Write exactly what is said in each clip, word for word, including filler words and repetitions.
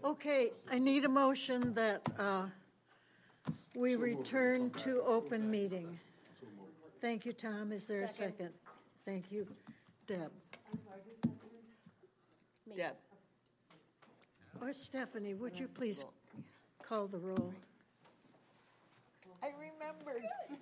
Okay, I need a motion that uh, we return to open meeting. Thank you, Tom. Is there a second? Thank you, Deb. Deb. Or Stephanie, would you please call the roll? I remembered.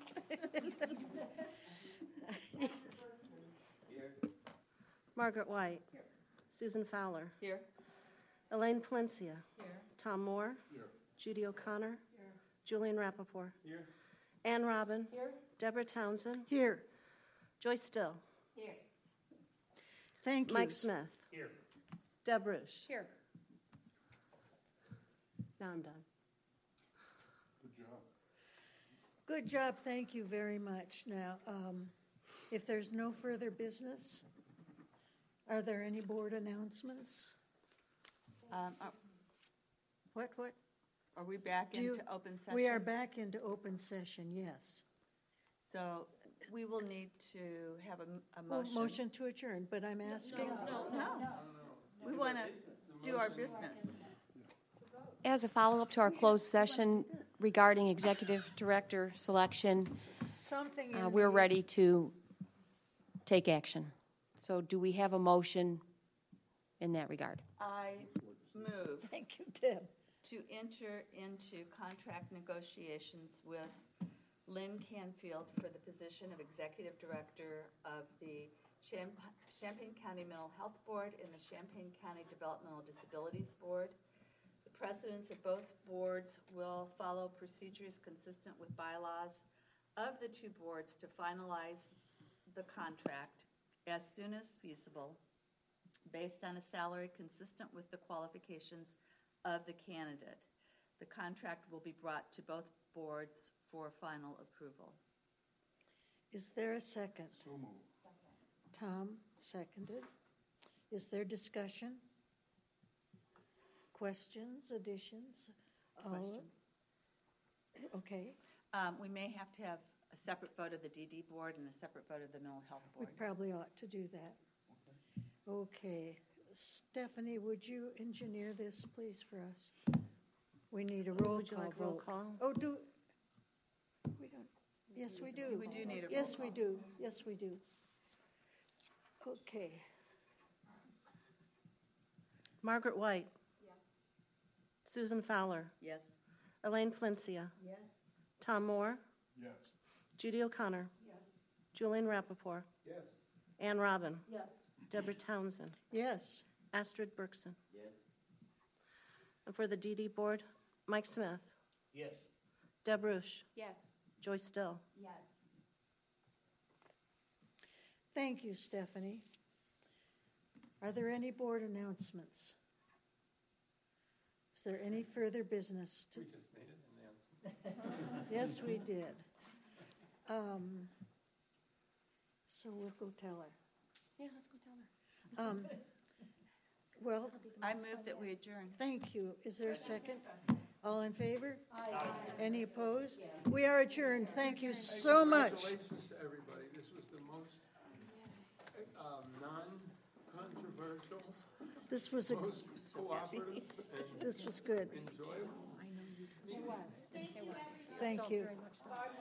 Margaret White. Here. Susan Fowler. Here. Elaine Palencia. Here. Tom Moore. Here. Judy O'Connor. Here. Julian Rappaport. Here. Ann Robin. Here. Deborah Townsend. Here. Joyce Still. Here. Thank you. Mike Smith. Here. Deb Rush. Here. Now I'm done. Good job. Good job. Thank you very much. Now, um, if there's no further business, are there any board announcements? Um, are, What, what? are we back Do you- into open session? We are back into open session, yes. So we will need to have a, a Well, motion. motion to adjourn, but I'm asking. No. We want to do our business. As a follow-up to our closed session regarding executive director selection, Something in uh, we're these- ready to take action. So do we have a motion in that regard? I move Thank you, Deb. to enter into contract negotiations with Lynn Canfield for the position of Executive Director of the Champ- Champaign County Mental Health Board and the Champaign County Developmental Disabilities Board. The presidents of both boards will follow procedures consistent with bylaws of the two boards to finalize the contract as soon as feasible, based on a salary consistent with the qualifications of the candidate. The contract will be brought to both boards for final approval. Is there a second? So moved. Tom, seconded. Is there discussion? Questions, additions? All- Questions? Okay, Um, we may have to have a separate vote of the D D board and a separate vote of the mental health we board. probably ought to do that. Okay, Stephanie, would you engineer this, please, for us? We need a roll Would you call like roll vote. call? Oh, do, we don't, yes, we do. We do need a roll Yes, we call. do, yes, we do. Okay, Margaret White. Susan Fowler. Yes. Elaine Palencia. Yes. Tom Moore. Yes. Judy O'Connor. Yes. Julian Rappaport. Yes. Ann Robin. Yes. Deborah Townsend. yes, Astrid Berkson. Yes. And for the D D board, Mike Smith. Yes. Deb Rush. Yes. Joyce Still. Yes. thank you, Stephanie. Are there any board announcements? Is there any further business to? We just made an announcement. Yes, we did. Um, So we'll go tell her. Yeah, let's go tell her. Um, Well, I move that we adjourn. thank you. Is there a second? All in favor? Aye. Any opposed? We are adjourned. Thank you so much. Congratulations to everybody. This was the most um, non-controversial, This was a, most cooperative, and this was good. enjoyable. Thank you.